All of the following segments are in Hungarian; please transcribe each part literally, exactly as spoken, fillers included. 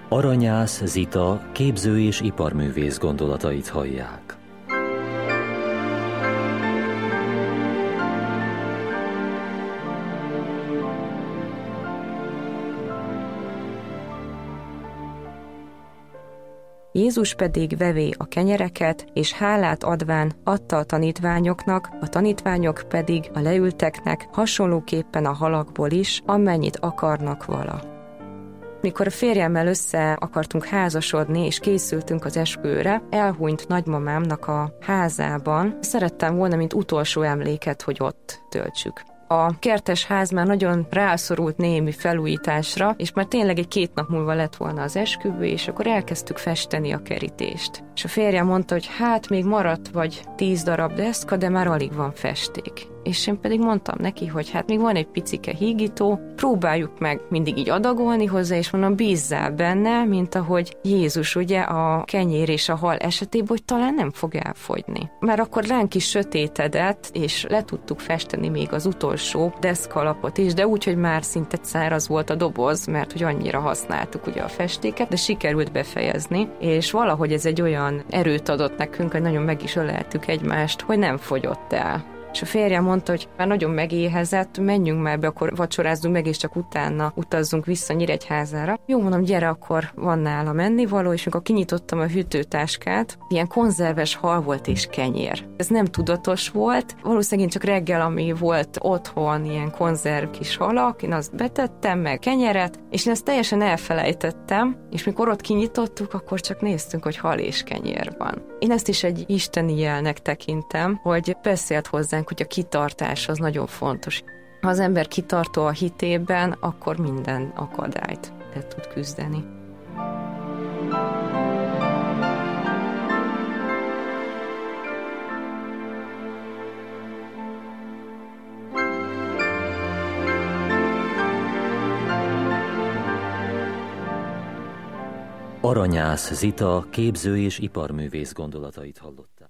Aranyász Zita képző- és iparművész gondolatait hallják. Jézus pedig vevé a kenyereket, és hálát adván adta a tanítványoknak, a tanítványok pedig a leülteknek, hasonlóképpen a halakból is, amennyit akarnak vala. Mikor a férjemmel össze akartunk házasodni, és készültünk az esküvőre, elhunyt nagymamámnak a házában. Szerettem volna, mint utolsó emléket, hogy ott töltsük. A kertes ház már nagyon rászorult némi felújításra, és már tényleg egy két nap múlva lett volna az esküvő, és akkor elkezdtük festeni a kerítést. És a férjem mondta, hogy hát még maradt vagy tíz darab deszka, de már alig van festék. És én pedig mondtam neki, hogy hát még van egy picike hígító, próbáljuk meg mindig így adagolni hozzá, és mondom, bízzál benne, mint ahogy Jézus ugye a kenyér és a hal esetében, hogy talán nem fog elfogyni. Már akkor ránk is sötétedett, és le tudtuk festeni még az utolsó deszkalapot is, de úgy, hogy már szinte száraz volt a doboz, mert hogy annyira használtuk ugye a festéket, de sikerült befejezni, és valahogy ez egy olyan erőt adott nekünk, hogy nagyon meg is öleltük egymást, hogy nem fogyott el. És a férjem mondta, hogy már nagyon megéhezett, menjünk már be, akkor vacsorázzunk meg, és csak utána utazzunk vissza Nyíregyházára. Jó, mondom, gyere, akkor van nála mennivaló, és amikor kinyitottam a hűtőtáskát, ilyen konzerves hal volt és kenyér. Ez nem tudatos volt, valószínűleg csak reggel, ami volt otthon, ilyen konzerv kis halak, én azt betettem, meg kenyeret, és én ezt teljesen elfelejtettem, és mikor ott kinyitottuk, akkor csak néztünk, hogy hal és kenyér van. Én ezt is egy isteni jelnek tekintem, hogy beszélt hozzánk, hogy a kitartás az nagyon fontos. Ha az ember kitartó a hitében, akkor minden akadályt le tud küzdeni. Aranyász Zita képző- és iparművész gondolatait hallották.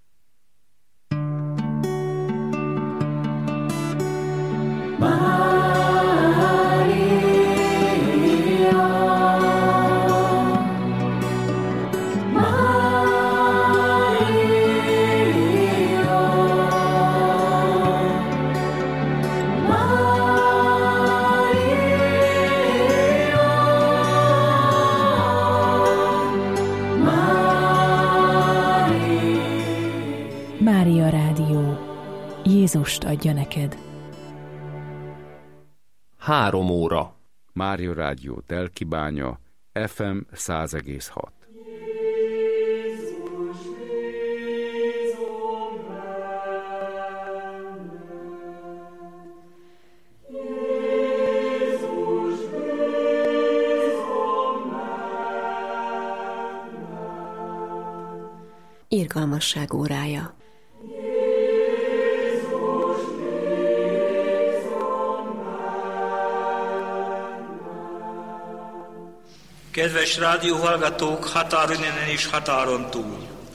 Mária Rádió. Jézust adja neked. Három óra. Mária Rádió Telkibánya, ef em száz egész hat. Irgalmasság órája. Kedves rádióhallgatók határon innen és határon túl!